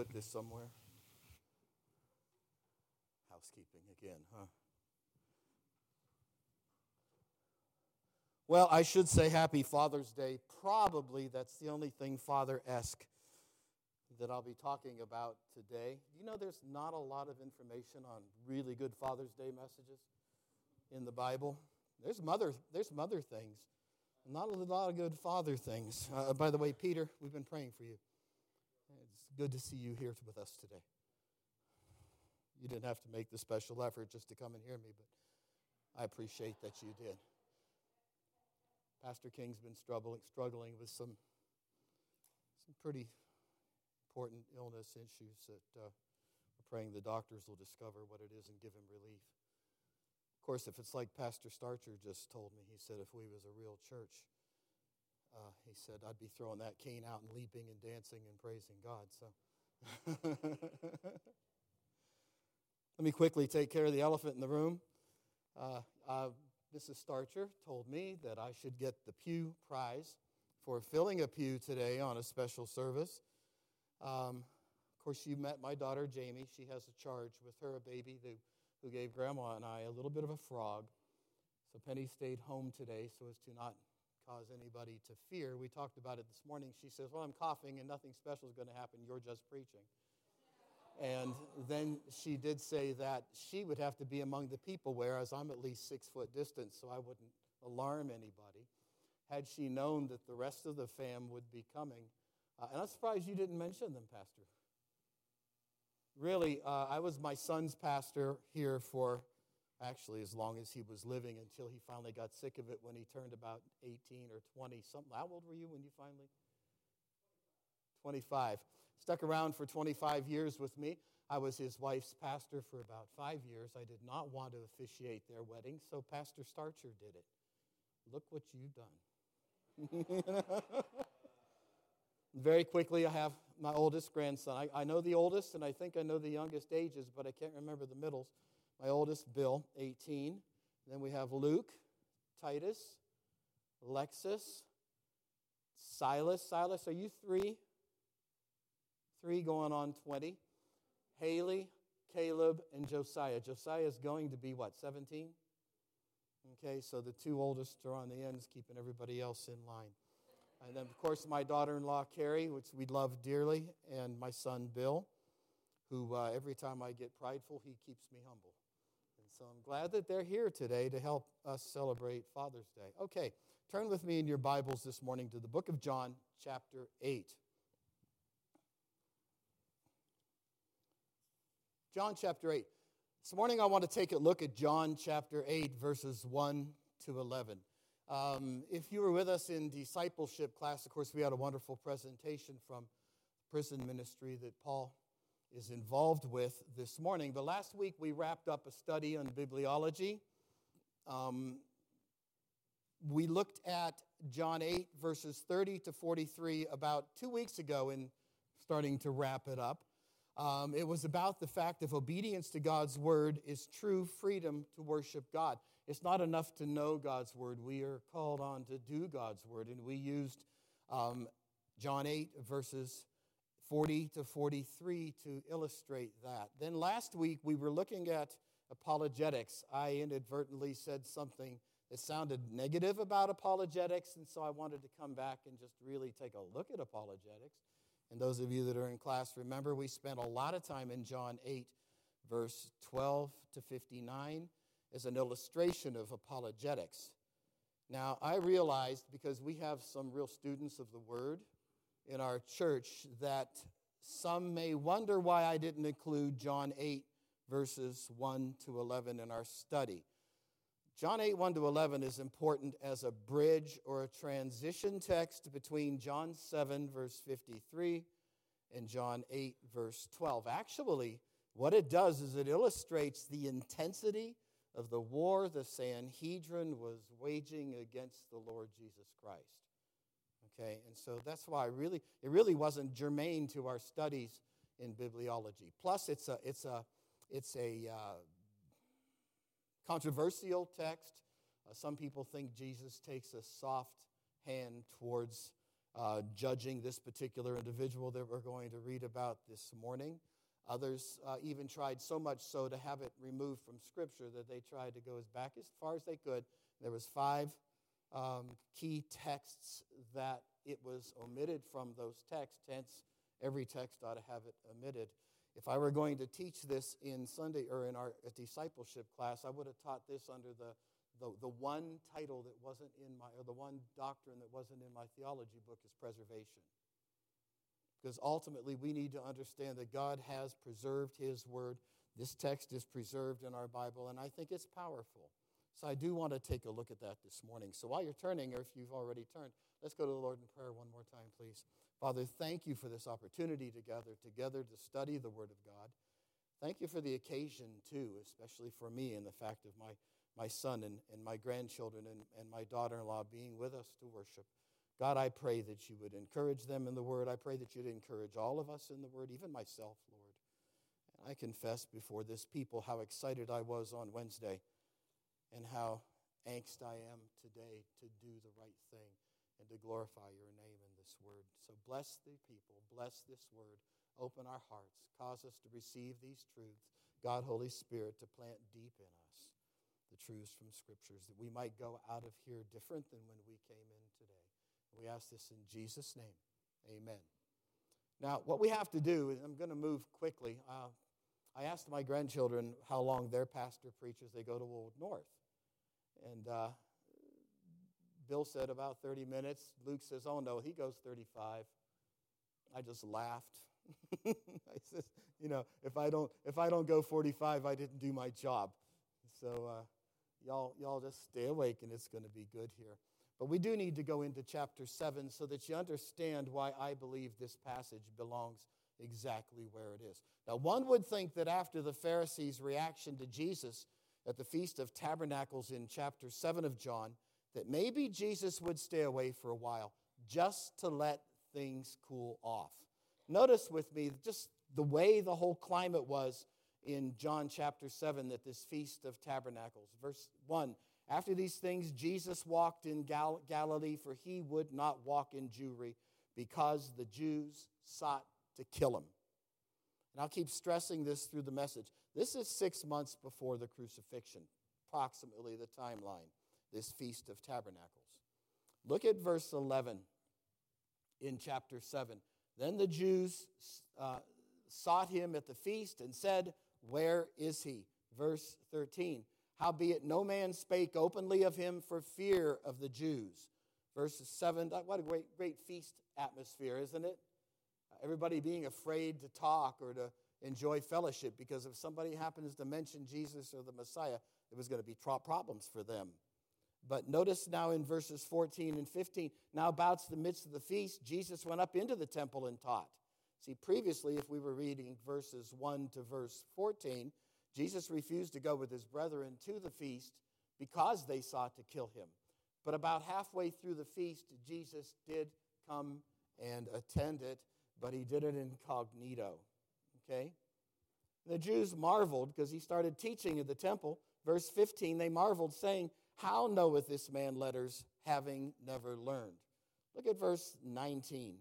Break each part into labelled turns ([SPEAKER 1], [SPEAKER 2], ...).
[SPEAKER 1] put this somewhere. Housekeeping again, huh? Well, I should say Happy Father's Day. Probably that's the only thing Father-esque that I'll be talking about today. You know, there's not a lot of information on really good Father's Day messages in the Bible. There's mother things, not a lot of good father things. By the way, Peter, we've been praying for you. It's good to see you here with us today. You didn't have to make the special effort just to come and hear me, but I appreciate that you did. Pastor King's been struggling with some pretty important illness issues that we're praying the doctors will discover what it is and give him relief. Of course, if it's like Pastor Starcher just told me, he said if we was a real church, he said I'd be throwing that cane out and leaping and dancing and praising God. So let me quickly take care of the elephant in the room. Mrs. Starcher told me that I should get the Pew Prize for filling a pew today on a special service. Of course, you met my daughter, Jamie. She has a charge with her, a baby who gave Grandma and I a little bit of a frog. So Penny stayed home today so as to not cause anybody to fear. We talked about it this morning. She says, well, I'm coughing and nothing special is going to happen. You're just preaching. And then she did say that she would have to be among the people, whereas I'm at least 6 foot distance, so I wouldn't alarm anybody. Had she known that the rest of the fam would be coming, and I'm surprised you didn't mention them, Pastor. Really, I was my son's pastor here for actually as long as he was living until he finally got sick of it when he turned about 18 or 20 something. How old were you when you finally? 25. Stuck around for 25 years with me. I was his wife's pastor for about 5 years. I did not want to officiate their wedding, so Pastor Starcher did it. Look what you've done. Very quickly, I have my oldest grandson. I know the oldest, and I think I know the youngest ages, but I can't remember the middles. My oldest, Bill, 18. Then we have Luke, Titus, Alexis, Silas. Silas, are you 3? 3 going on 20. Haley, Caleb, and Josiah. Josiah is going to be, 17? Okay, so the 2 oldest are on the ends, keeping everybody else in line. And then, of course, my daughter-in-law, Carrie, which we love dearly, and my son, Bill, who every time I get prideful, he keeps me humble. And so I'm glad that they're here today to help us celebrate Father's Day. Okay, turn with me in your Bibles this morning to the book of John, chapter 8. John chapter 8. This morning I want to take a look at John chapter 8, verses 1 to 11. If you were with us in discipleship class, of course, we had a wonderful presentation from prison ministry that Paul is involved with this morning. But last week we wrapped up a study on bibliology. We looked at John 8, verses 30 to 43 about 2 weeks ago in starting to wrap it up. It was about the fact that obedience to God's word is true freedom to worship God. It's not enough to know God's word. We are called on to do God's word. And we used John 8, verses 40 to 43 to illustrate that. Then last week we were looking at apologetics. I inadvertently said something that sounded negative about apologetics, and so I wanted to come back and just really take a look at apologetics. And those of you that are in class, remember we spent a lot of time in John 8, verse 12 to 59 as an illustration of apologetics. Now, I realized, because we have some real students of the Word in our church, that some may wonder why I didn't include John 8, verses 1 to 11 in our study. John 8, 1 to 11 is important as a bridge or a transition text between John 7, verse 53 and John 8, verse 12. Actually, what it does is it illustrates the intensity of the war the Sanhedrin was waging against the Lord Jesus Christ. Okay, and so that's why it really wasn't germane to our studies in bibliology. Plus, it's a controversial text. Some people think Jesus takes a soft hand towards judging this particular individual that we're going to read about this morning. Others even tried so much so to have it removed from Scripture that they tried to go as back as far as they could. There was 5 key texts that it was omitted from those texts, hence every text ought to have it omitted. If I were going to teach this in Sunday or in our discipleship class, I would have taught this under the one title that wasn't in my, or the one doctrine that wasn't in my theology book is preservation. Because ultimately we need to understand that God has preserved His Word. This text is preserved in our Bible, and I think it's powerful. So I do want to take a look at that this morning. So while you're turning, or if you've already turned, let's go to the Lord in prayer one more time, please. Father, thank you for this opportunity to gather together to study the Word of God. Thank you for the occasion, too, especially for me and the fact of my son and my grandchildren and my daughter-in-law being with us to worship. God, I pray that you would encourage them in the Word. I pray that you'd encourage all of us in the Word, even myself, Lord. And I confess before this people how excited I was on Wednesday and how angst I am today to do the right thing and to glorify your name in this Word. So bless the people, bless this Word, open our hearts, cause us to receive these truths. God, Holy Spirit, to plant deep in us the truths from Scriptures, that we might go out of here different than when we came in today. We ask this in Jesus' name. Amen. Now, what we have to do is, I'm going to move quickly. I asked my grandchildren how long their pastor preaches. They go to Old North. And Bill said about 30 minutes. Luke says, oh, no, he goes 35. I just laughed. I said, if I don't go 45, I didn't do my job. So y'all just stay awake, and it's going to be good here. But we do need to go into chapter 7 so that you understand why I believe this passage belongs exactly where it is. Now, one would think that after the Pharisees' reaction to Jesus at the Feast of Tabernacles in chapter 7 of John, that maybe Jesus would stay away for a while just to let things cool off. Notice with me just the way the whole climate was in John chapter 7 at this Feast of Tabernacles. Verse 1, after these things, Jesus walked in Galilee, for he would not walk in Jewry, because the Jews sought to kill him. And I'll keep stressing this through the message. This is 6 months before the crucifixion, approximately the timeline, this Feast of Tabernacles. Look at verse 11 in chapter 7. Then the Jews sought him at the feast and said, where is he? Verse 13. Howbeit no man spake openly of him for fear of the Jews. Verse 7, what a great feast atmosphere, isn't it? Everybody being afraid to talk or to enjoy fellowship, because if somebody happens to mention Jesus or the Messiah, it was going to be problems for them. But notice now in verses 14 and 15, now about the midst of the feast, Jesus went up into the temple and taught. See, previously, if we were reading verses 1 to verse 14, Jesus refused to go with his brethren to the feast because they sought to kill him. But about halfway through the feast, Jesus did come and attend it, but he did it incognito. Okay? The Jews marveled because he started teaching in the temple. Verse 15, they marveled, saying, how knoweth this man letters, having never learned? Look at verse 19.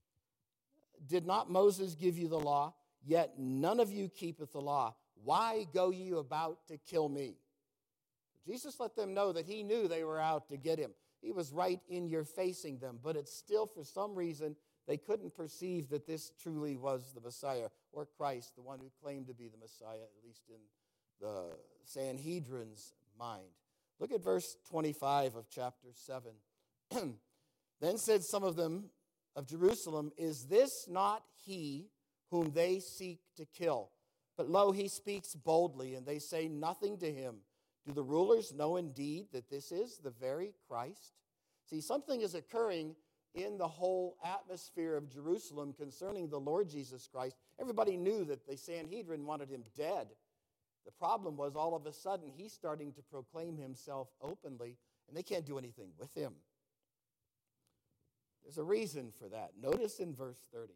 [SPEAKER 1] Did not Moses give you the law? Yet none of you keepeth the law. Why go you about to kill me? Jesus let them know that he knew they were out to get him. He was right in your facing them, but it's still, for some reason, they couldn't perceive that this truly was the Messiah, or Christ, the one who claimed to be the Messiah, at least in the Sanhedrin's mind. Look at verse 25 of chapter 7. Then said some of them of Jerusalem, is this not he whom they seek to kill? But lo, he speaks boldly, and they say nothing to him. Do the rulers know indeed that this is the very Christ? See, something is occurring in the whole atmosphere of Jerusalem concerning the Lord Jesus Christ. Everybody knew that the Sanhedrin wanted him dead. The problem was all of a sudden he's starting to proclaim himself openly, and they can't do anything with him. There's a reason for that. Notice in verse 30.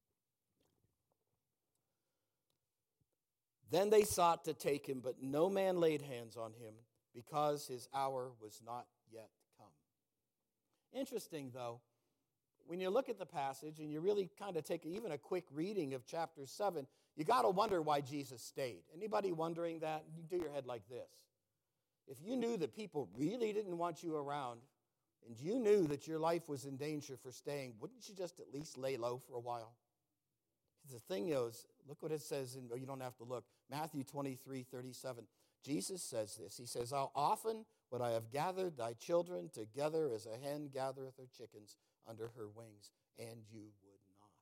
[SPEAKER 1] Then they sought to take him, but no man laid hands on him, because his hour was not yet come. Interesting, though, when you look at the passage and you really kind of take even a quick reading of chapter 7, you got to wonder why Jesus stayed. Anybody wondering that? You do your head like this. If you knew that people really didn't want you around and you knew that your life was in danger for staying, wouldn't you just at least lay low for a while? The thing is, look what it says, you don't have to look, Matthew 23:37. Jesus says this. He says, how often would I have gathered thy children together as a hen gathereth her chickens under her wings, and you would not.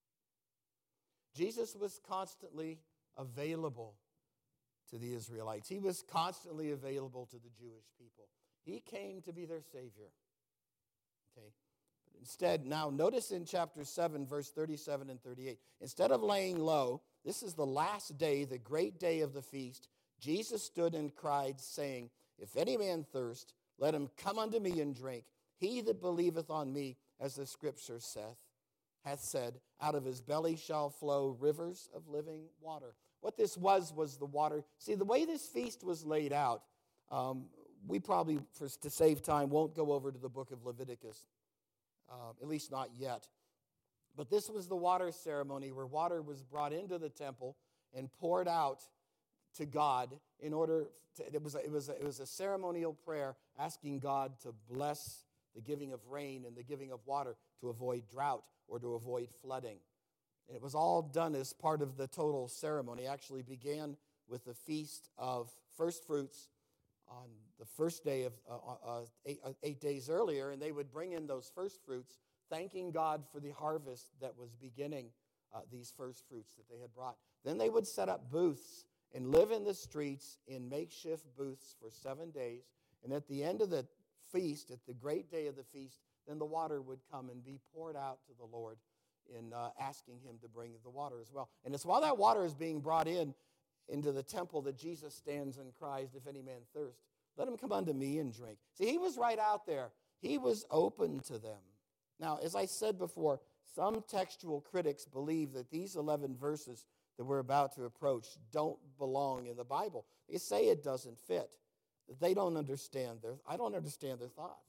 [SPEAKER 1] Jesus was constantly available to the Israelites. He was constantly available to the Jewish people. He came to be their Savior. Okay? But instead, now notice in chapter 7, verse 37 and 38, instead of laying low, this is the last day, the great day of the feast, Jesus stood and cried, saying, if any man thirst, let him come unto me and drink. He that believeth on me, as the scripture hath said, out of his belly shall flow rivers of living water. What this was the water. See, the way this feast was laid out, we probably, to save time, won't go over to the book of Leviticus, at least not yet. But this was the water ceremony where water was brought into the temple and poured out to God in order to, it was a ceremonial prayer asking God to bless the giving of rain and the giving of water to avoid drought or to avoid flooding. And it was all done as part of the total ceremony. It actually began with the feast of first fruits on the first day of 8 days earlier, and they would bring in those first fruits, thanking God for the harvest that was beginning, these first fruits that they had brought. Then they would set up booths and live in the streets in makeshift booths for 7 days. And at the end of the feast, at the great day of the feast, then the water would come and be poured out to the Lord in asking him to bring the water as well. And it's while that water is being brought into the temple that Jesus stands and cries, if any man thirst, let him come unto me and drink. See, he was right out there. He was open to them. Now, as I said before, some textual critics believe that these 11 verses that we're about to approach don't belong in the Bible. They say it doesn't fit. That they don't understand I don't understand their thought.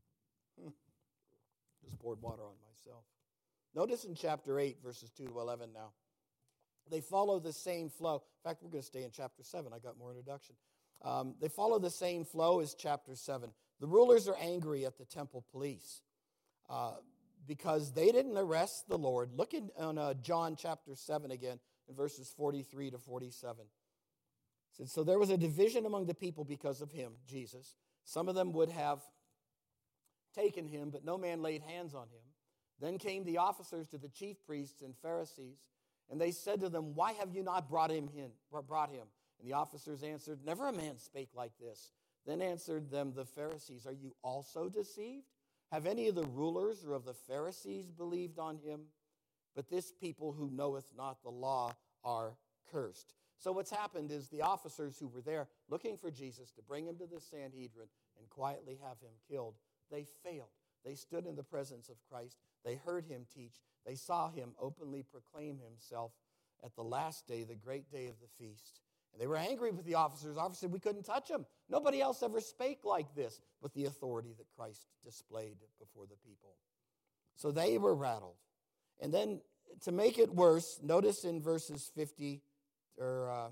[SPEAKER 1] Just poured water on myself. Notice in chapter 8, verses 2 to 11 now. They follow the same flow. In fact, we're going to stay in chapter 7. I got more introduction. They follow the same flow as chapter 7. The rulers are angry at the temple police because they didn't arrest the Lord. Look in John chapter 7 again, in verses 43 to 47. It said, so there was a division among the people because of him, Jesus. Some of them would have taken him, but no man laid hands on him. Then came the officers to the chief priests and Pharisees, and they said to them, why have you not brought him? And the officers answered, never a man spake like this. Then answered them the Pharisees, are you also deceived? Have any of the rulers or of the Pharisees believed on him? But this people who knoweth not the law are cursed. So what's happened is the officers who were there looking for Jesus to bring him to the Sanhedrin and quietly have him killed, they failed. They stood in the presence of Christ. They heard him teach. They saw him openly proclaim himself at the last day, the great day of the feast. And they were angry with the officers. Officers said, we couldn't touch him. Nobody else ever spake like this with the authority that Christ displayed before the people. So they were rattled. And then to make it worse, notice in verses 50 to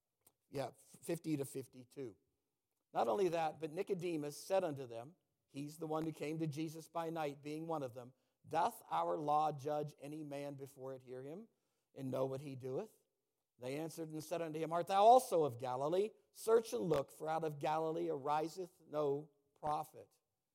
[SPEAKER 1] 52. Not only that, but Nicodemus said unto them, he's the one who came to Jesus by night, being one of them, doth our law judge any man before it hear him, and know what he doeth? They answered and said unto him, art thou also of Galilee? Search and look, for out of Galilee ariseth no prophet.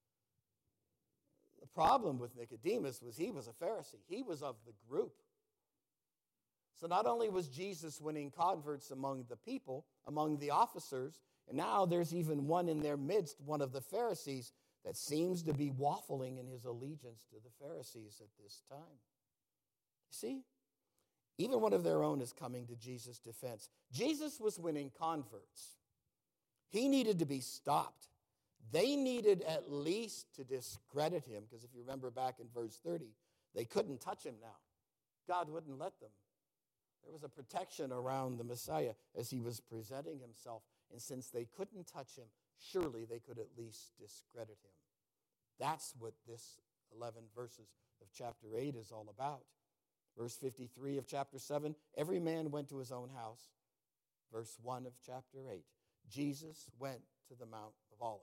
[SPEAKER 1] The problem with Nicodemus was he was a Pharisee. He was of the group. So not only was Jesus winning converts among the people, among the officers, and now there's even one in their midst, one of the Pharisees, that seems to be waffling in his allegiance to the Pharisees at this time. You see? Even one of their own is coming to Jesus' defense. Jesus was winning converts. He needed to be stopped. They needed at least to discredit him, because if you remember back in verse 30, they couldn't touch him now. God wouldn't let them. There was a protection around the Messiah as he was presenting himself. And since they couldn't touch him, surely they could at least discredit him. That's what this 11 verses of chapter 8 is all about. Verse 53 of chapter 7, every man went to his own house. Verse 1 of chapter 8, Jesus went to the Mount of Olives.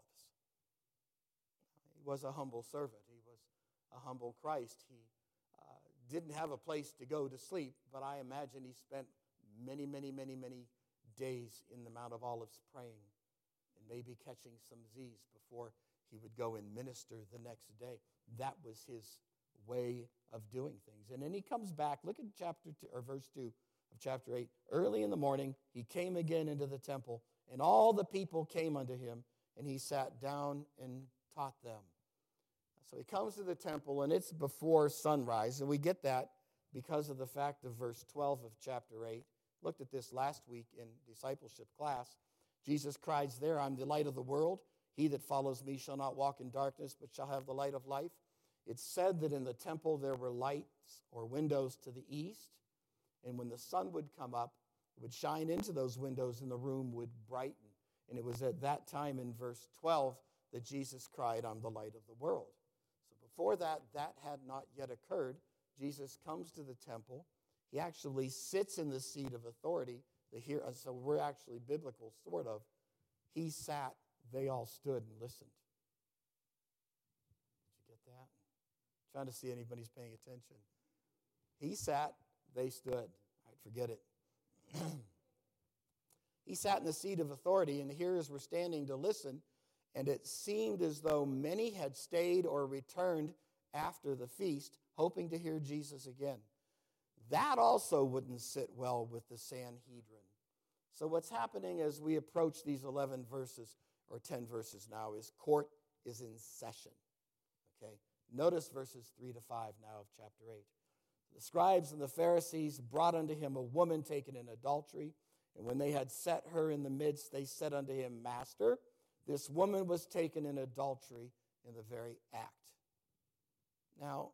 [SPEAKER 1] He was a humble servant. He was a humble Christ. He didn't have a place to go to sleep, but I imagine he spent many days in the Mount of Olives praying and maybe catching some Z's before he would go and minister the next day. That was his way of doing things. And then he comes back. Look at verse 2 of chapter 8. Early in the morning, he came again into the temple, and all the people came unto him, and he sat down and taught them. So he comes to the temple, and it's before sunrise, and we get that because of the fact of verse 12 of chapter 8. Looked at this last week in discipleship class. Jesus cries there, I'm the light of the world. He that follows me shall not walk in darkness, but shall have the light of life. It's said that in the temple there were lights or windows to the east, and when the sun would come up, it would shine into those windows, and the room would brighten. And it was at that time in verse 12 that Jesus cried, I'm the light of the world. Before that had not yet occurred. Jesus comes to the temple. He actually sits in the seat of authority. So we're actually biblical, sort of. He sat, they all stood and listened. Did you get that? I'm trying to see if anybody's paying attention. He sat, they stood. All right, forget it. He sat in the seat of authority, and the hearers were standing to listen. And it seemed as though many had stayed or returned after the feast, hoping to hear Jesus again. That also wouldn't sit well with the Sanhedrin. So what's happening as we approach these 11 verses, or 10 verses now, is court is in session. Okay? Notice verses 3 to 5 now of chapter 8. The scribes and the Pharisees brought unto him a woman taken in adultery, and when they had set her in the midst, they said unto him, Master, this woman was taken in adultery in the very act. Now,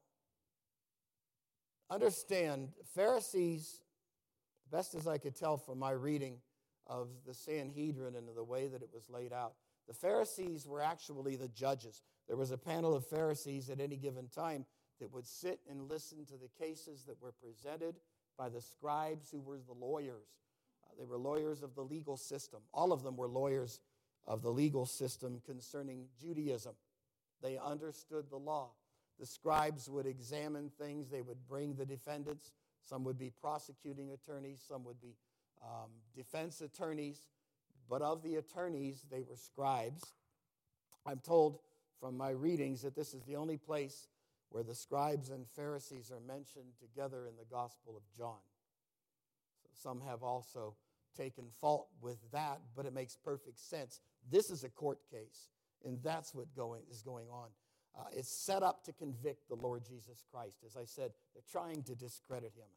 [SPEAKER 1] understand, Pharisees, best as I could tell from my reading of the Sanhedrin and the way that it was laid out, the Pharisees were actually the judges. There was a panel of Pharisees at any given time that would sit and listen to the cases that were presented by the scribes who were the lawyers. They were lawyers of the legal system. All of them were lawyers of the legal system concerning Judaism. They understood the law. The scribes would examine things. They would bring the defendants. Some would be prosecuting attorneys. Some would be defense attorneys. But of the attorneys, they were scribes. I'm told from my readings that this is the only place where the scribes and Pharisees are mentioned together in the Gospel of John. So some have also taken fault with that, but it makes perfect sense. This is a court case, and that's what is going on. It's set up to convict the Lord Jesus Christ. As I said, they're trying to discredit him.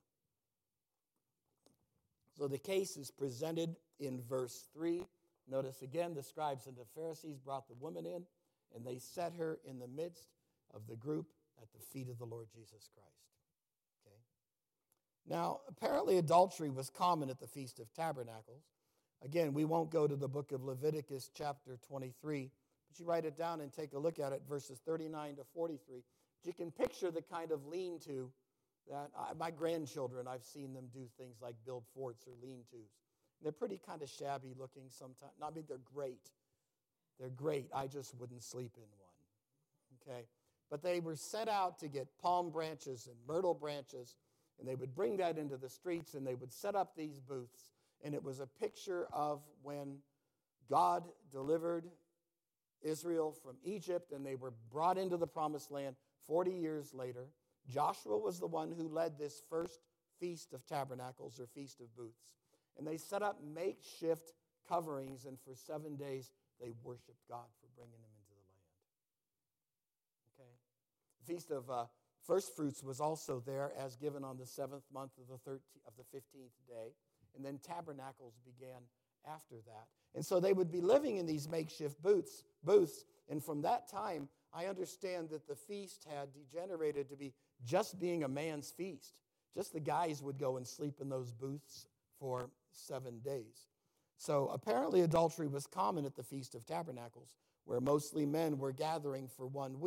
[SPEAKER 1] So the case is presented in verse 3. Notice again, the scribes and the Pharisees brought the woman in, and they set her in the midst of the group at the feet of the Lord Jesus Christ. Okay. Now, apparently adultery was common at the Feast of Tabernacles. Again, we won't go to the book of Leviticus chapter 23, but you write it down and take a look at it, verses 39 to 43. You can picture the kind of lean-to that my grandchildren, I've seen them do things like build forts or lean-tos. They're pretty kind of shabby looking sometimes. I mean, they're great. They're great. I just wouldn't sleep in one. Okay? But they were set out to get palm branches and myrtle branches, and they would bring that into the streets, and they would set up these booths. And it was a picture of when God delivered Israel from Egypt, and they were brought into the promised land 40 years later. Joshua was the one who led this first Feast of Tabernacles, or Feast of Booths. And they set up makeshift coverings, and for 7 days they worshiped God for bringing them into the land. Okay? The Feast of First Fruits was also there, as given on the 7th month of the 15th day. And then tabernacles began after that. And so they would be living in these makeshift booths. And from that time, I understand that the feast had degenerated to be just being a man's feast. Just the guys would go and sleep in those booths for 7 days. So apparently adultery was common at the Feast of Tabernacles, where mostly men were gathering for 1 week.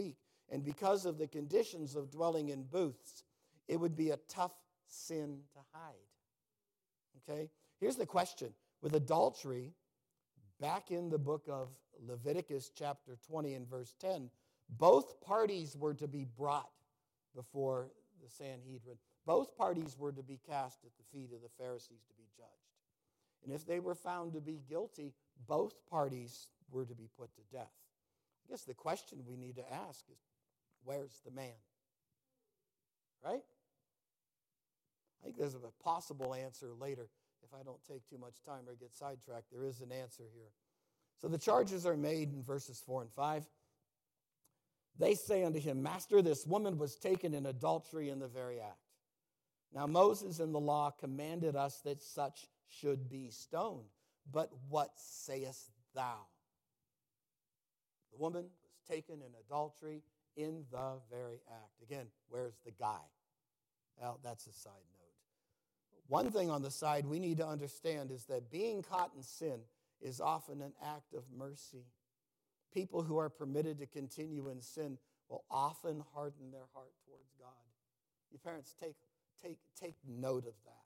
[SPEAKER 1] And because of the conditions of dwelling in booths, it would be a tough sin to hide. Okay? Here's the question. With adultery, back in the book of Leviticus chapter 20 and verse 10, both parties were to be brought before the Sanhedrin. Both parties were to be cast at the feet of the Pharisees to be judged. And if they were found to be guilty, both parties were to be put to death. I guess the question we need to ask is, where's the man? Right? I think there's a possible answer later. If I don't take too much time or get sidetracked, there is an answer here. So the charges are made in verses 4 and 5. They say unto him, Master, this woman was taken in adultery in the very act. Now Moses in the law commanded us that such should be stoned. But what sayest thou? The woman was taken in adultery in the very act. Again, where's the guy? Well, that's a side note. One thing on the side we need to understand is that being caught in sin is often an act of mercy. People who are permitted to continue in sin will often harden their heart towards God. You parents, take note of that.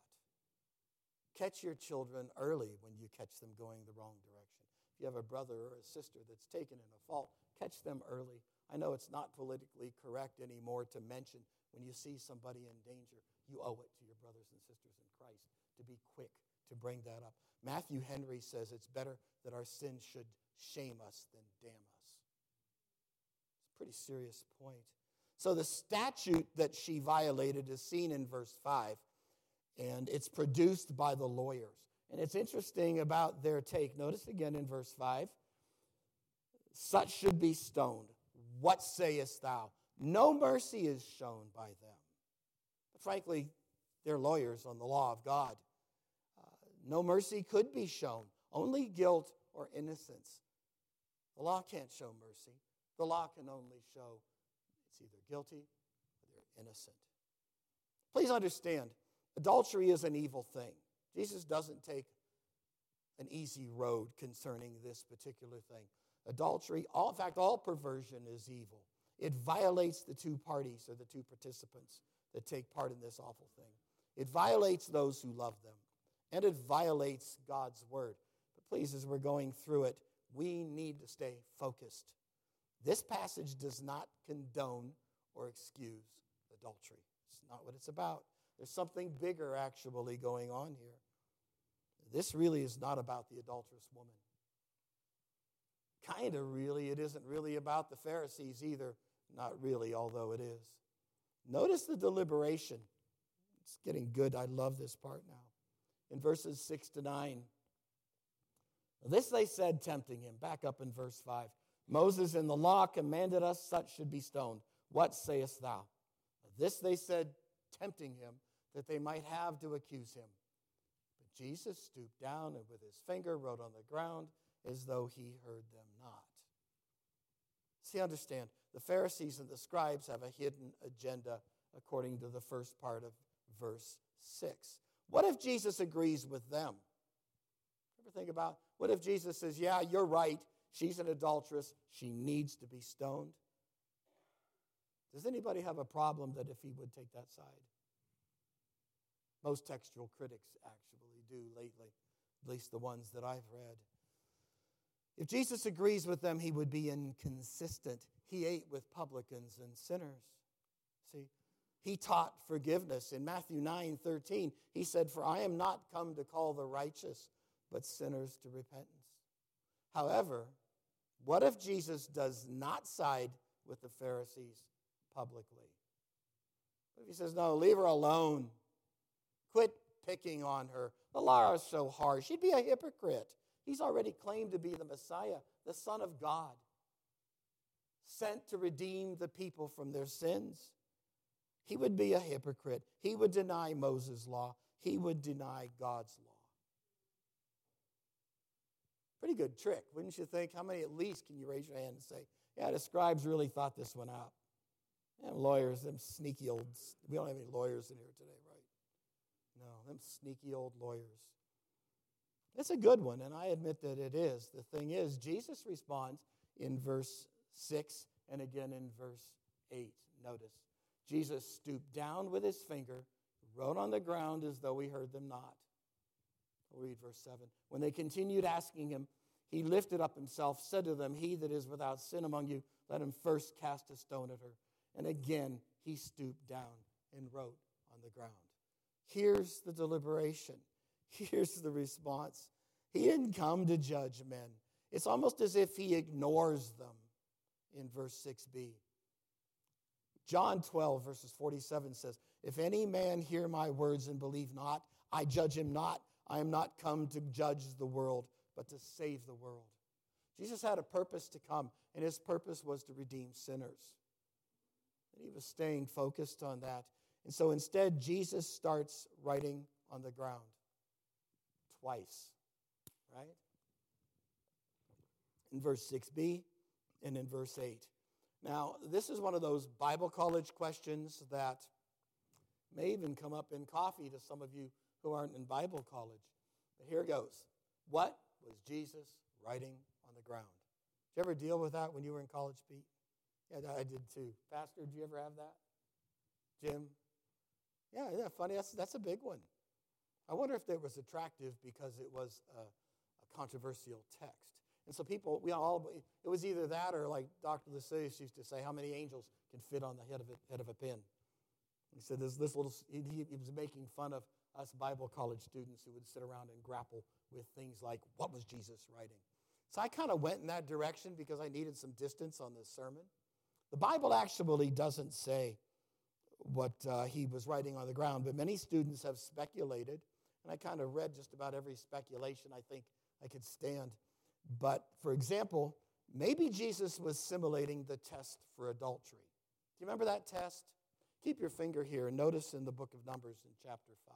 [SPEAKER 1] Catch your children early when you catch them going the wrong direction. If you have a brother or a sister that's taken in a fault, catch them early. I know it's not politically correct anymore to mention when you see somebody in danger, you owe it to your brothers and sisters in Christ to be quick to bring that up. Matthew Henry says it's better that our sin should shame us than damn us. It's a pretty serious point. So the statute that she violated is seen in verse 5, and it's produced by the lawyers. And it's interesting about their take. Notice again in verse 5, such should be stoned. What sayest thou? No mercy is shown by them. But frankly, they're lawyers on the law of God. No mercy could be shown. Only guilt or innocence. The law can't show mercy. The law can only show it's either guilty or they're innocent. Please understand, adultery is an evil thing. Jesus doesn't take an easy road concerning this particular thing. Adultery, in fact, all perversion is evil. It violates the two parties or the two participants that take part in this awful thing. It violates those who love them, and it violates God's word. But please, as we're going through it, we need to stay focused. This passage does not condone or excuse adultery. It's not what it's about. There's something bigger actually going on here. This really is not about the adulterous woman. Kind of really, it isn't really about the Pharisees either. Not really, although it is. Notice the deliberation. It's getting good. I love this part now. In verses 6 to 9. This they said, tempting him. Back up in verse 5. Moses in the law commanded us such should be stoned. What sayest thou? This they said, tempting him, that they might have to accuse him. But Jesus stooped down and with his finger wrote on the ground as though he heard them not. See, understand, the Pharisees and the scribes have a hidden agenda according to the first part of verse 6. What if Jesus agrees with them? Ever think about, what if Jesus says, yeah, you're right, she's an adulteress, she needs to be stoned? Does anybody have a problem that if he would take that side? Most textual critics actually do lately, at least the ones that I've read. If Jesus agrees with them, he would be inconsistent. He ate with publicans and sinners. See, he taught forgiveness. In Matthew 9:13, he said, for I am not come to call the righteous, but sinners to repentance. However, what if Jesus does not side with the Pharisees publicly? What if he says, no, leave her alone. Quit picking on her. The law is so harsh. She'd be a hypocrite. He's already claimed to be the Messiah, the Son of God, sent to redeem the people from their sins. He would be a hypocrite. He would deny Moses' law. He would deny God's law. Pretty good trick, wouldn't you think? How many at least can you raise your hand and say, yeah, the scribes really thought this one out? Them lawyers, them sneaky old, we don't have any lawyers in here today, right? No, them sneaky old lawyers. It's a good one, and I admit that it is. The thing is, Jesus responds in verse 6 and again in verse 8, notice, Jesus stooped down with his finger, wrote on the ground as though he heard them not. We'll read verse 7. When they continued asking him, he lifted up himself, said to them, he that is without sin among you, let him first cast a stone at her. And again he stooped down and wrote on the ground. Here's the deliberation. Here's the response. He didn't come to judge men. It's almost as if he ignores them in verse 6b. John 12, verses 47 says, if any man hear my words and believe not, I judge him not. I am not come to judge the world, but to save the world. Jesus had a purpose to come, and his purpose was to redeem sinners. And he was staying focused on that. And so instead, Jesus starts writing on the ground twice, right? In verse 6b and in verse 8. Now, this is one of those Bible college questions that may even come up in coffee to some of you who aren't in Bible college. But here goes. What was Jesus writing on the ground? Did you ever deal with that when you were in college, Pete? Yeah, I did too. Pastor, did you ever have that? Jim? Yeah, isn't that funny? That's a big one. I wonder if it was attractive because it was a controversial text. And so people, it was either that or like Dr. Lysias used to say, how many angels can fit on the head of a pin? He said this little, he was making fun of us Bible college students who would sit around and grapple with things like, what was Jesus writing? So I kind of went in that direction because I needed some distance on this sermon. The Bible actually doesn't say what he was writing on the ground, but many students have speculated, and I kind of read just about every speculation I think I could stand. But, for example, maybe Jesus was simulating the test for adultery. Do you remember that test? Keep your finger here and notice in the book of Numbers in chapter 5.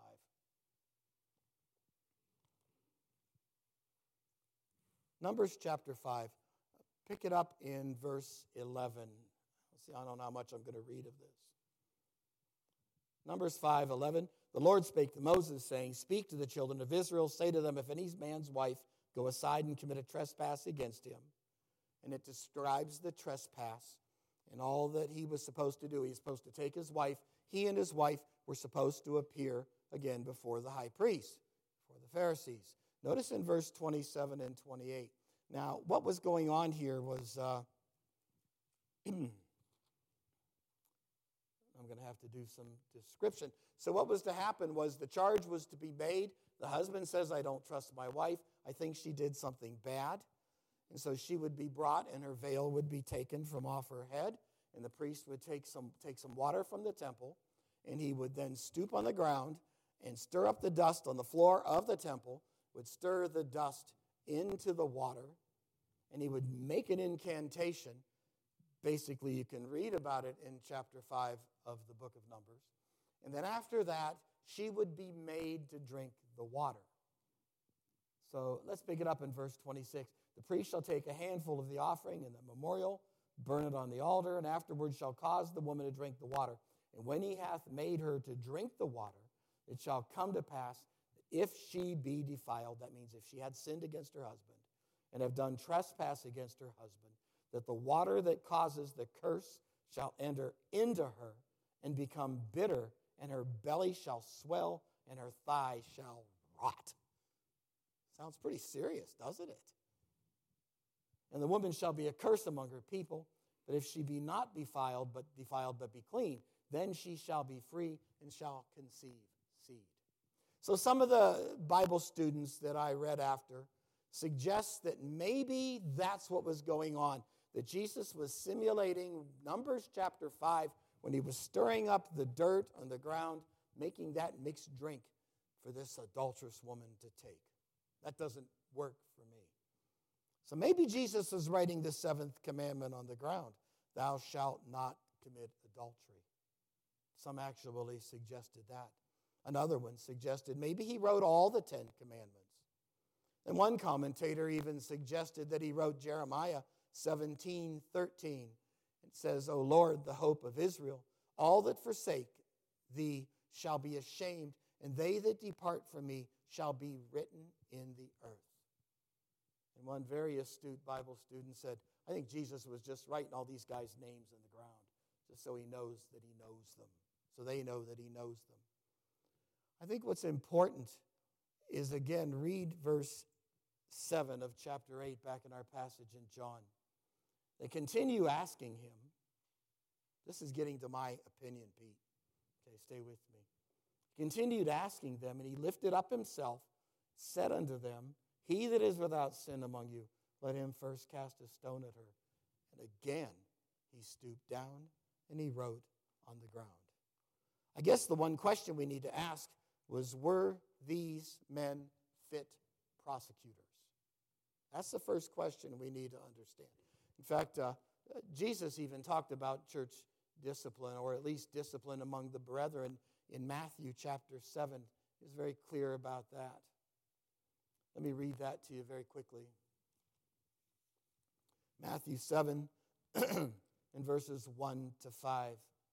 [SPEAKER 1] Numbers chapter 5. Pick it up in verse 11. Let's see, I don't know how much I'm going to read of this. Numbers 5:11. The Lord spake to Moses, saying, speak to the children of Israel, say to them, if any man's wife go aside and commit a trespass against him, and it describes the trespass and all that he was supposed to do. He's supposed to take his wife. He and his wife were supposed to appear again before the high priest, before the Pharisees. Notice in verse 27 and 28. Now, what was going on here was, I'm going to have to do some description. So what was to happen was the charge was to be made. The husband says, I don't trust my wife. I think she did something bad. And so she would be brought and her veil would be taken from off her head. And the priest would take some water from the temple. And he would then stoop on the ground and stir up the dust on the floor of the temple, would stir the dust into the water. And he would make an incantation. Basically, you can read about it in chapter 5 of the book of Numbers. And then after that, she would be made to drink the water. So let's pick it up in verse 26. The priest shall take a handful of the offering and the memorial, burn it on the altar, and afterwards shall cause the woman to drink the water. And when he hath made her to drink the water, it shall come to pass, if she be defiled, that means if she had sinned against her husband, and have done trespass against her husband, that the water that causes the curse shall enter into her and become bitter, and her belly shall swell, and her thigh shall rot. Sounds pretty serious, doesn't it? And the woman shall be a curse among her people, but if she be not defiled, but be clean, then she shall be free and shall conceive seed. So some of the Bible students that I read after suggest that maybe that's what was going on, that Jesus was simulating Numbers chapter 5 when he was stirring up the dirt on the ground, making that mixed drink for this adulterous woman to take. That doesn't work for me. So maybe Jesus is writing the 7th commandment on the ground. Thou shalt not commit adultery. Some actually suggested that. Another one suggested maybe he wrote all the 10 commandments. And one commentator even suggested that he wrote Jeremiah 17:13. It says, O Lord, the hope of Israel, all that forsake thee shall be ashamed, and they that depart from me shall be written in the earth. And one very astute Bible student said, I think Jesus was just writing all these guys' names in the ground just so he knows that he knows them, so they know that he knows them. I think what's important is, again, read verse 7 of chapter 8 back in our passage in John. They continue asking him. This is getting to my opinion, Pete. Okay, stay with me. He continued asking them, and he lifted up himself, said unto them, He that is without sin among you, let him first cast a stone at her. And again he stooped down and he wrote on the ground. I guess the one question we need to ask was, were these men fit prosecutors? That's the first question we need to understand. In fact, Jesus even talked about church discipline, or at least discipline among the brethren, in Matthew chapter 7. He's very clear about that. Let me read that to you very quickly. Matthew 7 in verses 1 to 5.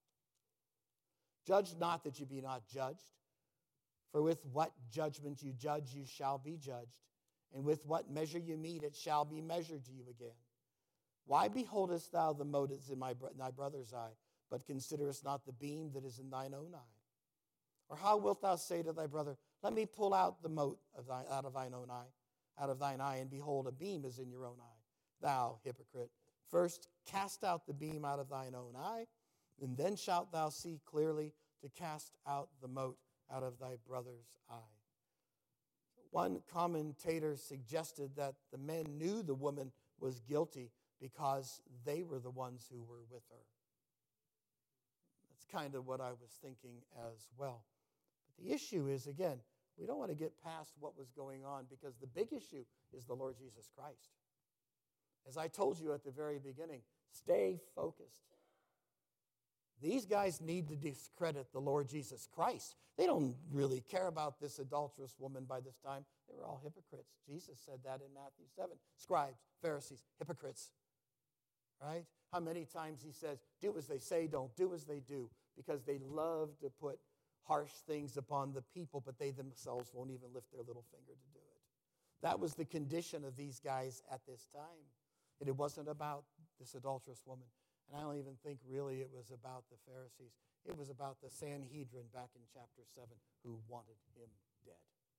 [SPEAKER 1] Judge not that you be not judged, for with what judgment you judge, you shall be judged, and with what measure you mete, it shall be measured to you again. Why beholdest thou the motes in thy brother's eye, but considerest not the beam that is in thine own eye? Or how wilt thou say to thy brother, Let me pull out the mote out of thine eye, and behold, a beam is in your own eye? Thou hypocrite, first cast out the beam out of thine own eye, and then shalt thou see clearly to cast out the mote out of thy brother's eye. One commentator suggested that the men knew the woman was guilty because they were the ones who were with her. That's kind of what I was thinking as well. But the issue is, again, we don't want to get past what was going on, because the big issue is the Lord Jesus Christ. As I told you at the very beginning, stay focused. These guys need to discredit the Lord Jesus Christ. They don't really care about this adulterous woman by this time. They were all hypocrites. Jesus said that in Matthew 7. Scribes, Pharisees, hypocrites. Right? How many times he says, do as they say, don't do as they do, because they love to put harsh things upon the people, but they themselves won't even lift their little finger to do it. That was the condition of these guys at this time. And it wasn't about this adulterous woman. And I don't even think really it was about the Pharisees. It was about the Sanhedrin back in chapter 7 who wanted him dead.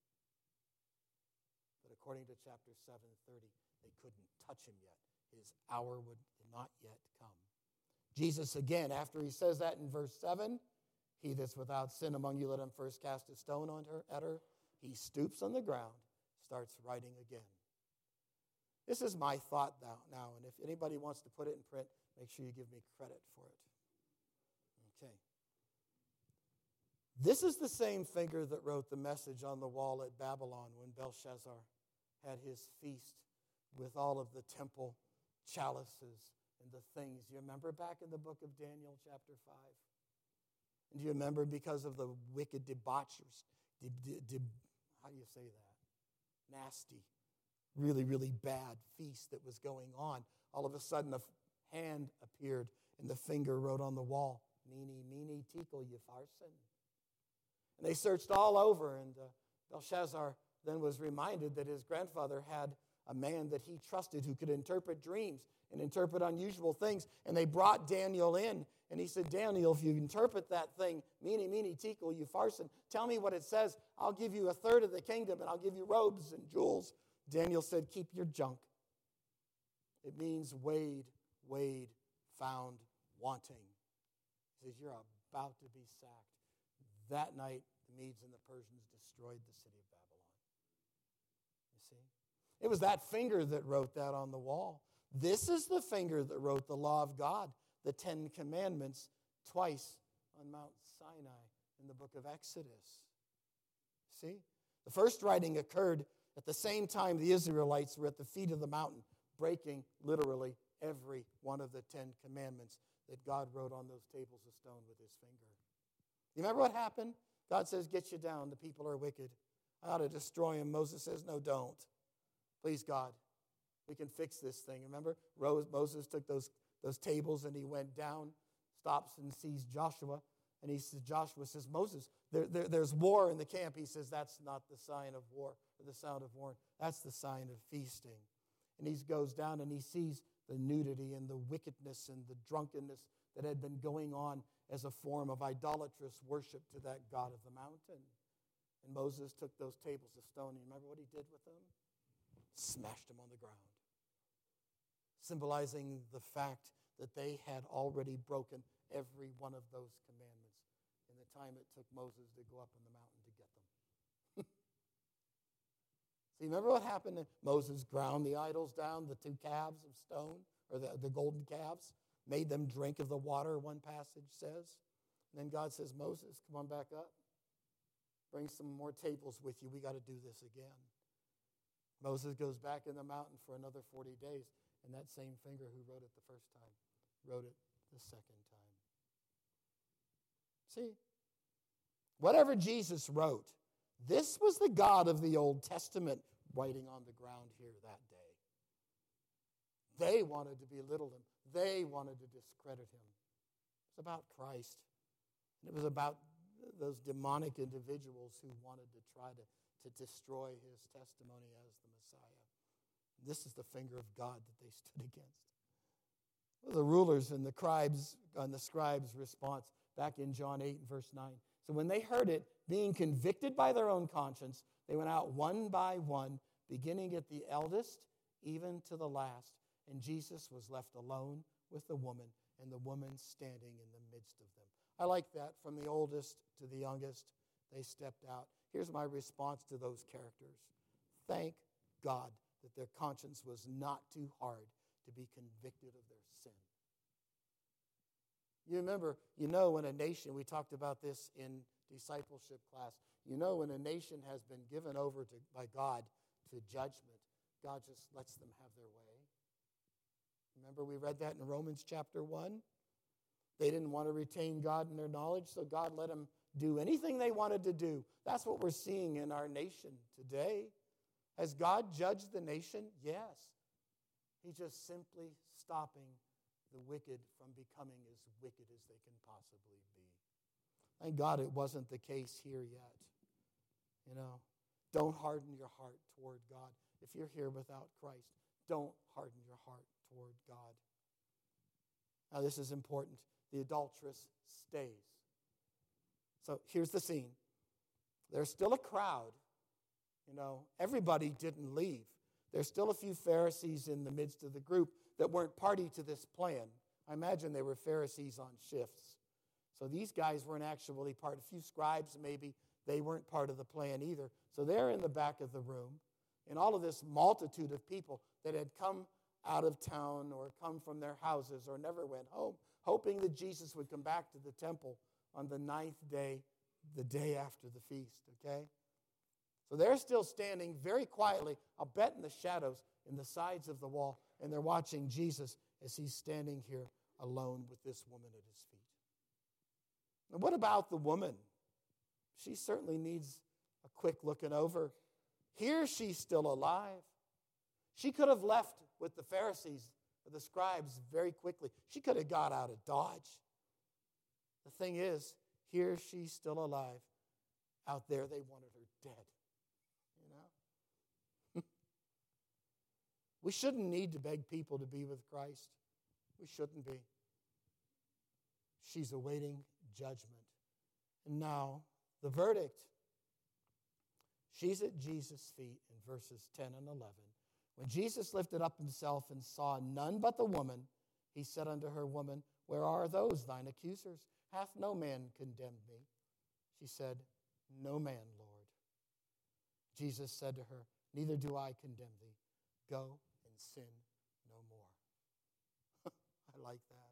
[SPEAKER 1] But according to chapter 7:30, they couldn't touch him yet. His hour would not yet come. Jesus, again, after he says that in verse 7, He that's without sin among you, let him first cast a stone at her. He stoops on the ground, starts writing again. This is my thought now, and if anybody wants to put it in print, make sure you give me credit for it. Okay. This is the same finger that wrote the message on the wall at Babylon when Belshazzar had his feast with all of the temple chalices and the things. You remember back in the book of Daniel chapter 5? And do you remember, because of the wicked debauchers, how do you say that? Nasty, really, really bad feast that was going on. All of a sudden a hand appeared and the finger wrote on the wall, Mene, mene, tekel, upharsin. And they searched all over, and Belshazzar then was reminded that his grandfather had a man that he trusted who could interpret dreams and interpret unusual things. And they brought Daniel in, and he said, Daniel, if you interpret that thing, Mene, mene, tekel, upharsin, tell me what it says. I'll give you a third of the kingdom, and I'll give you robes and jewels. Daniel said, keep your junk. It means weighed, found wanting. He says, you're about to be sacked. That night, the Medes and the Persians destroyed the city of Babylon. You see? It was that finger that wrote that on the wall. This is the finger that wrote the law of God, the 10 Commandments, twice on Mount Sinai in the book of Exodus. See? The first writing occurred at the same time the Israelites were at the feet of the mountain, breaking literally every one of the 10 Commandments that God wrote on those tables of stone with his finger. You remember what happened? God says, get you down. The people are wicked. I ought to destroy them. Moses says, no, don't. Please, God, we can fix this thing. Remember, Moses took those tables and he went down, stops and sees Joshua. And Joshua says, Moses, there's war in the camp. He says, that's not the sign of war, or the sound of war. That's the sign of feasting. And he goes down and he sees the nudity and the wickedness and the drunkenness that had been going on as a form of idolatrous worship to that god of the mountain. And Moses took those tables of stone, and you remember what he did with them? Smashed them on the ground, symbolizing the fact that they had already broken every one of those commandments in the time it took Moses to go up on the mountain to get them. See, remember what happened? Moses ground the idols down, the 2 calves of stone, or the golden calves, made them drink of the water, one passage says. And then God says, Moses, come on back up. Bring some more tables with you. We got to do this again. Moses goes back in the mountain for another 40 days, and that same finger who wrote it the first time wrote it the second time. See, whatever Jesus wrote, this was the God of the Old Testament writing on the ground here that day. They wanted to belittle him. They wanted to discredit him. It was about Christ. And it was about those demonic individuals who wanted to try to destroy his testimony as the Messiah. This is the finger of God that they stood against. The rulers and the scribes' response back in John 8 and verse 9. So when they heard it, being convicted by their own conscience, they went out one by one, beginning at the eldest, even to the last. And Jesus was left alone with the woman, and the woman standing in the midst of them. I like that. From the oldest to the youngest, they stepped out. Here's my response to those characters. Thank God that their conscience was not too hard to be convicted of their sin. You remember, when a nation, we talked about this in discipleship class, when a nation has been given over by God to judgment, God just lets them have their way. Remember we read that in Romans chapter 1? They didn't want to retain God in their knowledge, so God let them do anything they wanted to do. That's what we're seeing in our nation today. Has God judged the nation? Yes. He's just simply stopping the wicked from becoming as wicked as they can possibly be. Thank God it wasn't the case here yet. Don't harden your heart toward God. If you're here without Christ, don't harden your heart toward God. Now this is important. The adulteress stays. So here's the scene. There's still a crowd. Everybody didn't leave. There's still a few Pharisees in the midst of the group that weren't party to this plan. I imagine they were Pharisees on shifts. So these guys weren't actually part. A few scribes maybe, they weren't part of the plan either. So they're in the back of the room. And all of this multitude of people that had come out of town or come from their houses or never went home, hoping that Jesus would come back to the temple on the 9th day, the day after the feast, okay? So they're still standing very quietly, I'll bet in the shadows, in the sides of the wall, and they're watching Jesus as he's standing here alone with this woman at his feet. And what about the woman? She certainly needs a quick looking over. Here she's still alive. She could have left with the Pharisees or the scribes very quickly. She could have got out of Dodge. The thing is, here she's still alive. Out there, they wanted her dead. We shouldn't need to beg people to be with Christ. We shouldn't be. She's awaiting judgment. And now, the verdict. She's at Jesus' feet in verses 10 and 11. When Jesus lifted up himself and saw none but the woman, he said unto her, Woman, where are those thine accusers? Hath no man condemned me? She said, No man, Lord. Jesus said to her, Neither do I condemn thee. Go and sin no more. I like that.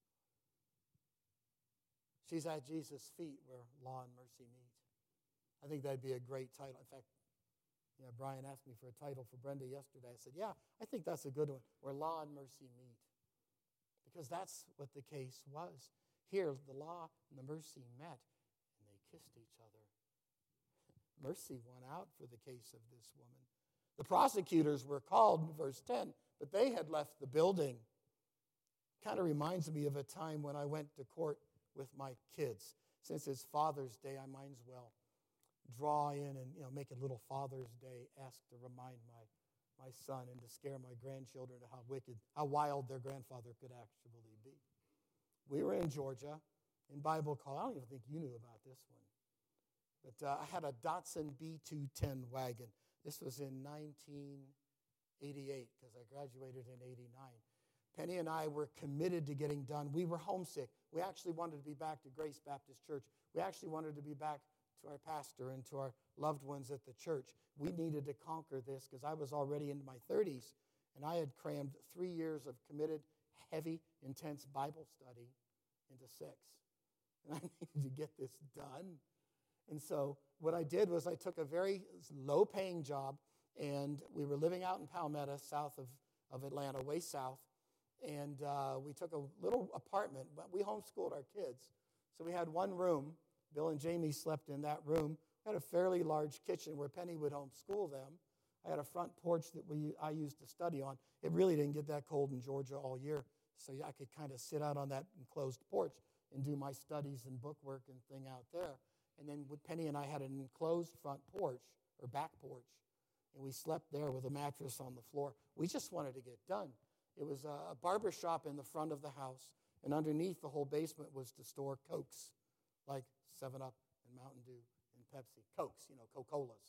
[SPEAKER 1] She's at Jesus' feet where law and mercy meet. I think that'd be a great title. In fact, Brian asked me for a title for Brenda yesterday. I said, I think that's a good one, where law and mercy meet. Because that's what the case was. Here, the law and the mercy met, and they kissed each other. Mercy won out for the case of this woman. The prosecutors were called in verse 10, but they had left the building. Kind of reminds me of a time when I went to court with my kids. Since it's Father's Day, I might as well draw in and make a little Father's Day ask to remind my son and to scare my grandchildren how wild their grandfather could actually be. We were in Georgia in Bible college. I don't even think you knew about this one. But I had a Datsun B210 wagon. This was in 1988 because I graduated in 89. Penny and I were committed to getting done. We were homesick. We actually wanted to be back to Grace Baptist Church. We actually wanted to be back to our pastor and to our loved ones at the church. We needed to conquer this because I was already in my 30s, and I had crammed 3 years of committed, heavy, intense Bible study into 6. And I needed to get this done. And so what I did was I took a very low-paying job, and we were living out in Palmetto, south of Atlanta, way south. And we took a little apartment, but we homeschooled our kids. So we had one room. Bill and Jamie slept in that room. We had a fairly large kitchen where Penny would homeschool them. I had a front porch that I used to study on. It really didn't get that cold in Georgia all year, so I could kind of sit out on that enclosed porch and do my studies and book work and thing out there. And then Penny and I had an enclosed front porch, or back porch, and we slept there with a mattress on the floor. We just wanted to get done. It was a barber shop in the front of the house, and underneath the whole basement was to store Cokes, like 7-Up and Mountain Dew and Pepsi. Cokes, Coca-Colas.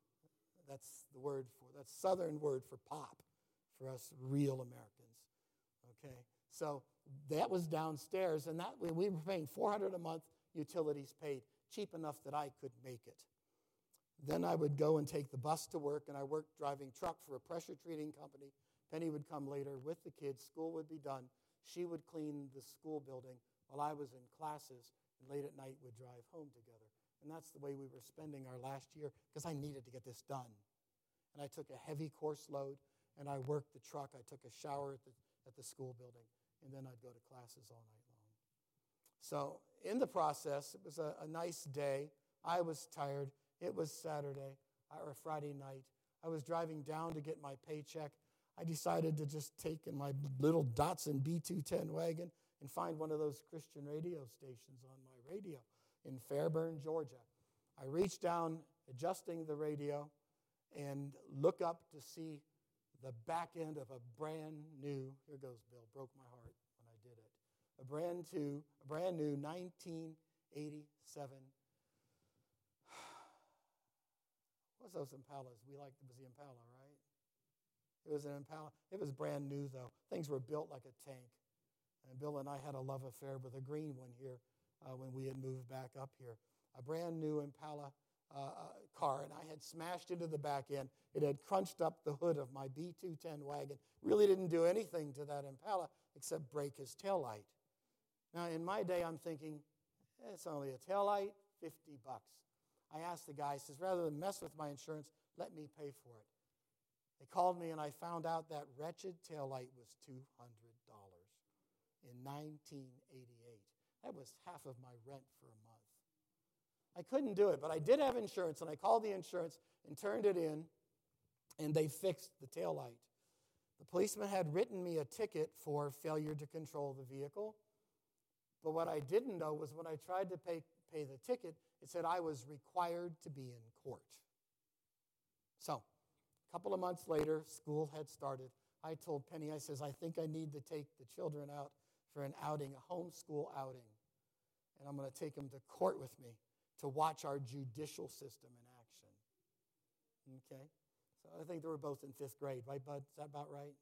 [SPEAKER 1] That's Southern word for pop for us real Americans. Okay, so that was downstairs, and that we were paying $400 a month, utilities paid, cheap enough that I could make it. Then I would go and take the bus to work, and I worked driving truck for a pressure treating company. Penny would come later with the kids. School would be done. She would clean the school building while I was in classes, and late at night would drive home together. And that's the way we were spending our last year because I needed to get this done. And I took a heavy course load, and I worked the truck. I took a shower at the school building, and then I'd go to classes all night long. So in the process, it was a nice day. I was tired. It was Saturday or Friday night. I was driving down to get my paycheck. I decided to just take in my little Datsun B210 wagon and find one of those Christian radio stations on my radio in Fairburn, Georgia. I reached down, adjusting the radio, and look up to see the back end of a brand new, here goes Bill, broke my heart when I did it, a brand new 1987. What's those Impalas? It was the Impala, right? It was an Impala. It was brand new, though. Things were built like a tank. And Bill and I had a love affair with a green one here when we had moved back up here. A brand new Impala car, and I had smashed into the back end. It had crunched up the hood of my B210 wagon. Really didn't do anything to that Impala except break his taillight. Now, in my day, I'm thinking, it's only a taillight, $50. I asked the guy, I says, rather than mess with my insurance, let me pay for it. They called me, and I found out that wretched taillight was $200 in 1988. That was half of my rent for a month. I couldn't do it, but I did have insurance, and I called the insurance and turned it in, and they fixed the taillight. The policeman had written me a ticket for failure to control the vehicle, but what I didn't know was when I tried to pay the ticket, it said I was required to be in court. So, a couple of months later, school had started. I told Penny, I says, I think I need to take the children out for an outing, a homeschool outing. And I'm going to take them to court with me to watch our judicial system in action. Okay? So I think they were both in 5th grade, right, Bud? Is that about right?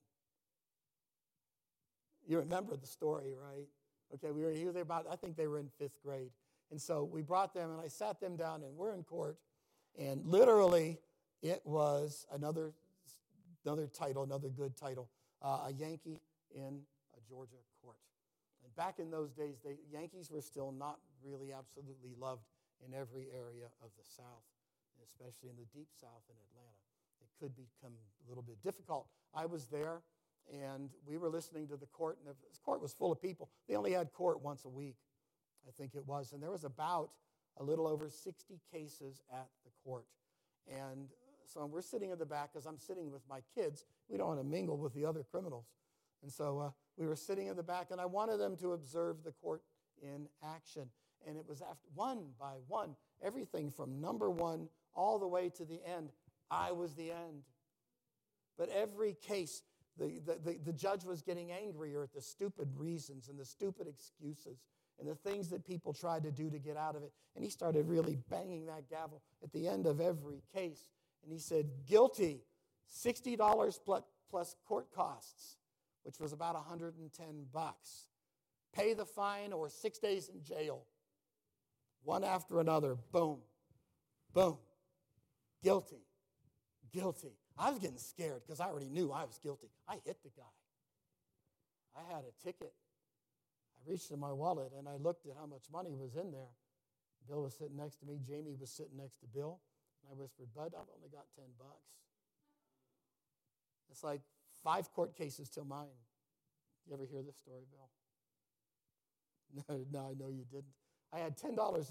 [SPEAKER 1] You remember the story, right? Okay, I think they were in 5th grade. And so we brought them, and I sat them down, and we're in court. And literally, it was another title, another good title, a Yankee in a Georgia court. And back in those days, Yankees were still not really absolutely loved in every area of the South, especially in the deep South in Atlanta. It could become a little bit difficult. I was there, and we were listening to the court, and the court was full of people. They only had court once a week, I think it was, and there was about a little over 60 cases at the court. And so we're sitting in the back because I'm sitting with my kids. We don't want to mingle with the other criminals. And so we were sitting in the back, and I wanted them to observe the court in action. And it was after one by one, everything from number one all the way to the end. I was the end. But every case, The judge was getting angrier at the stupid reasons and the stupid excuses and the things that people tried to do to get out of it. And he started really banging that gavel at the end of every case. And he said, guilty, $60 plus court costs, which was about $110. Pay the fine or 6 days in jail. One after another, boom, boom, guilty, guilty. I was getting scared because I already knew I was guilty. I hit the guy. I had a ticket. I reached in my wallet and I looked at how much money was in there. Bill was sitting next to me. Jamie was sitting next to Bill. And I whispered, Bud, I've only got $10. It's like 5 court cases till mine. You ever hear this story, Bill? No, I know you didn't. I had $10.50.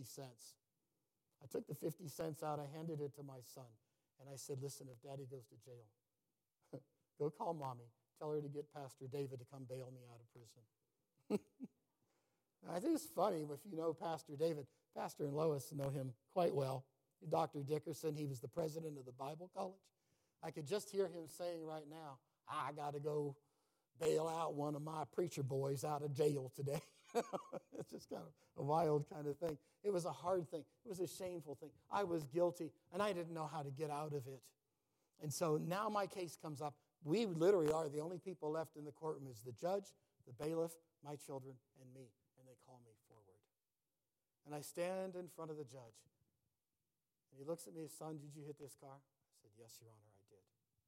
[SPEAKER 1] I took the 50 cents out. I handed it to my son. And I said, listen, if Daddy goes to jail, go call Mommy. Tell her to get Pastor David to come bail me out of prison. I think it's funny if you know Pastor David. Pastor and Lois know him quite well. Dr. Dickerson, he was the president of the Bible College. I could just hear him saying right now, I got to go bail out one of my preacher boys out of jail today. It's just kind of a wild kind of thing. It was a hard thing. It was a shameful thing. I was guilty, and I didn't know how to get out of it. And so now my case comes up. We literally are the only people left in the courtroom is the judge, the bailiff, my children, and me. And they call me forward. And I stand in front of the judge. And he looks at me, son, did you hit this car? I said, yes, Your Honor, I did.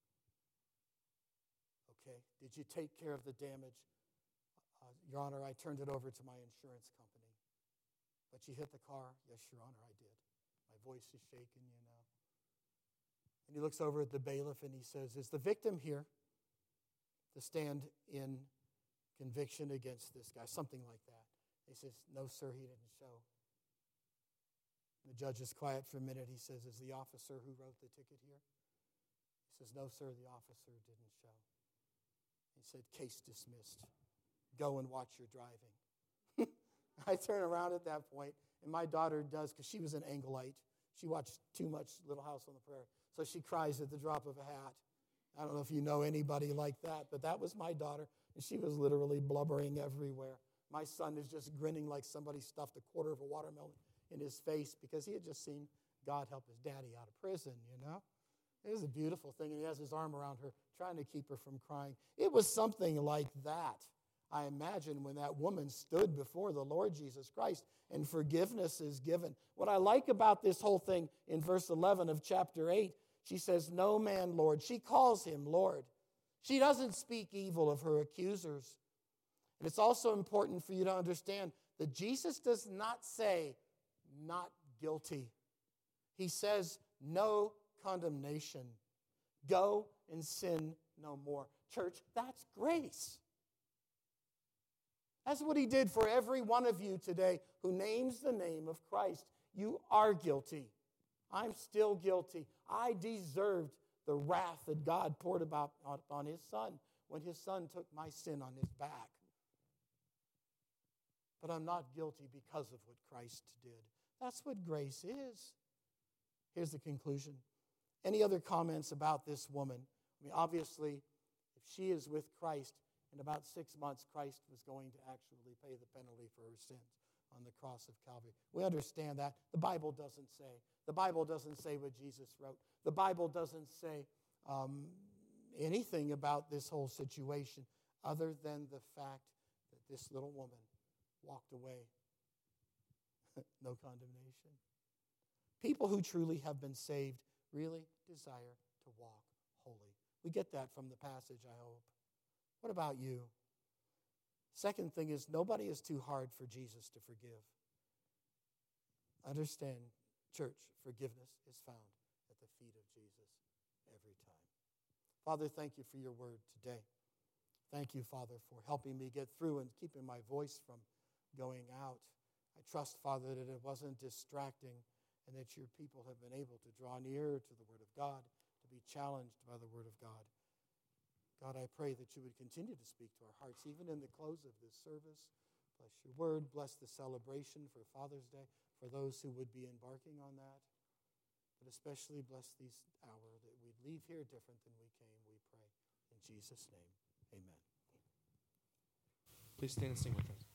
[SPEAKER 1] Okay. Did you take care of the damage? Your Honor, I turned it over to my insurance company. But you hit the car? Yes, Your Honor, I did. My voice is shaking, you know. And he looks over at the bailiff and he says, is the victim here to stand in conviction against this guy? Something like that. He says, no, sir, he didn't show. The judge is quiet for a minute. He says, is the officer who wrote the ticket here? He says, no, sir, the officer didn't show. He said, case dismissed. Go and watch your driving. I turn around at that point, and my daughter does, because she was an Anglite. She watched too much Little House on the Prairie. So she cries at the drop of a hat. I don't know if you know anybody like that, but that was my daughter, and she was literally blubbering everywhere. My son is just grinning like somebody stuffed a quarter of a watermelon in his face because he had just seen God help his daddy out of prison, you know. It was a beautiful thing, and he has his arm around her, trying to keep her from crying. It was something like that, I imagine, when that woman stood before the Lord Jesus Christ and forgiveness is given. What I like about this whole thing in verse 11 of chapter 8, she says, no man, Lord. She calls him Lord. She doesn't speak evil of her accusers. And it's also important for you to understand that Jesus does not say not guilty. He says no condemnation. Go and sin no more. Church, that's grace. That's what he did for every one of you today who names the name of Christ. You are guilty. I'm still guilty. I deserved the wrath that God poured about on his son when his son took my sin on his back. But I'm not guilty because of what Christ did. That's what grace is. Here's the conclusion. Any other comments about this woman? I mean, obviously, if she is with Christ, in about 6 months, Christ was going to actually pay the penalty for her sins on the cross of Calvary. We understand that. The Bible doesn't say. The Bible doesn't say what Jesus wrote. The Bible doesn't say anything about this whole situation other than the fact that this little woman walked away. No condemnation. People who truly have been saved really desire to walk holy. We get that from the passage, I hope. What about you? Second thing is, nobody is too hard for Jesus to forgive. Understand, church, forgiveness is found at the feet of Jesus every time. Father, thank you for your word today. Thank you, Father, for helping me get through and keeping my voice from going out. I trust, Father, that it wasn't distracting and that your people have been able to draw near to the Word of God, to be challenged by the Word of God. God, I pray that you would continue to speak to our hearts, even in the close of this service. Bless your word. Bless the celebration for Father's Day, for those who would be embarking on that. But especially bless this hour that we'd leave here different than we came, we pray. In In Jesus' name, amen.
[SPEAKER 2] Please stand and sing with us.